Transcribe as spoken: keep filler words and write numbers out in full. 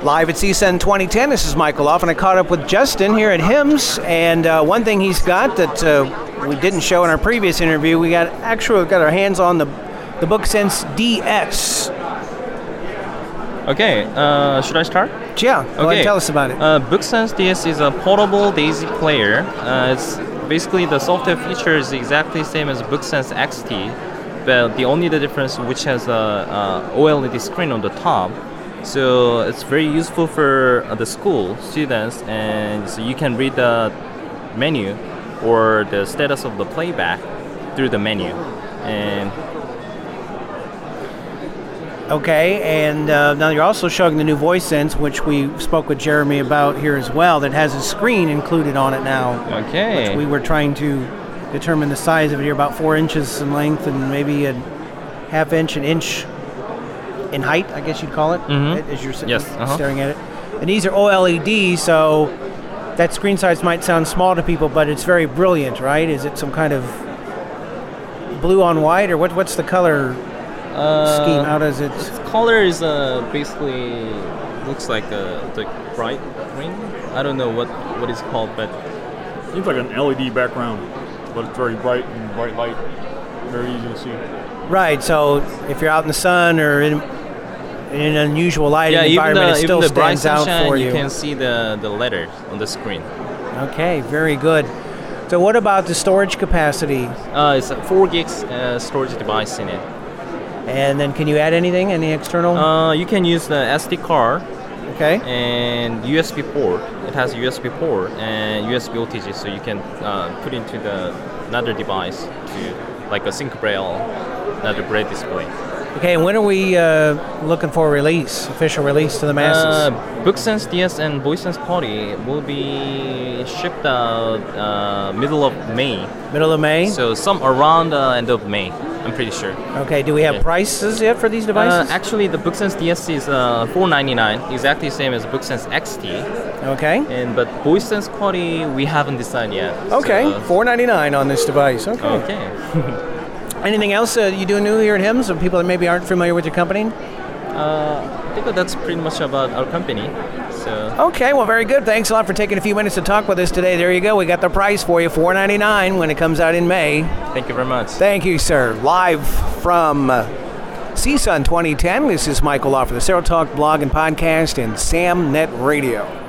Live at C S U N twenty ten, this is Michael Off, and I caught up with Justin here at HIMSS, and uh, one thing he's got that uh, we didn't show in our previous interview, we got actually got our hands on the the BookSense D S. Okay, uh, should I start? Yeah, go okay. ahead and tell us about it. Uh, BookSense D S is a portable DAISY player. Uh, it's basically the software feature is exactly the same as BookSense X T, but the only the difference which has a, a O L E D screen on the top. So it's very useful for uh, the school students, and so you can read the menu or the status of the playback through the menu. And okay, and uh, now you're also showing the new VoiceSense, which we spoke with Jeremy about here as well, that has a screen included on it now. Okay. Which we were trying to determine the size of it here, about four inches in length and maybe a half inch, an inch in height, I guess you'd call it, mm-hmm. as you're sitting, yes. uh-huh. staring at it. And these are O L E D, so that screen size might sound small to people, but it's very brilliant, right? Is it some kind of blue on white, or what? What's the color uh, scheme? How does it? Its color is uh, basically looks like a like bright green. I don't know what what it's called, but seems like an L E D background, but it's very bright and bright light, very easy to see. Right. So if you're out in the sun or in in an unusual lighting yeah, environment, the, it still even the stands bright out sunshine, for you. You can see the, the letters on the screen. Okay, very good. So what about the storage capacity? Uh, it's a four gigs uh, storage device in it. And then can you add anything, any external? Uh, you can use the S D card. Okay. And U S B port. It has a U S B port and U S B O T G, so you can uh, put into the another device to like a sync braille, another braille display. Okay, and when are we uh, looking for a release, official release to the masses? Uh, BookSense D S and VoiceSense Party will be shipped out uh, middle of May. Middle of May? So some around the end of May, I'm pretty sure. Okay, do we have yeah. prices yet for these devices? Uh, actually, the BookSense D S is uh, four ninety-nine, exactly the same as BookSense X T. Okay. And but VoiceSense Party, we haven't decided yet. Okay, so, uh, four ninety-nine on this device. Okay. Okay. Anything else uh, you do new here at HIMSS, or people that maybe aren't familiar with your company? Uh, I think that's pretty much about our company. So. Okay, well, very good. Thanks a lot for taking a few minutes to talk with us today. There you go. We got the price for you, four ninety-nine when it comes out in May. Thank you very much. Thank you, sir. Live from uh, C S U N twenty ten, this is Michael Law for the Sarah Talk blog and podcast and SamNet Radio.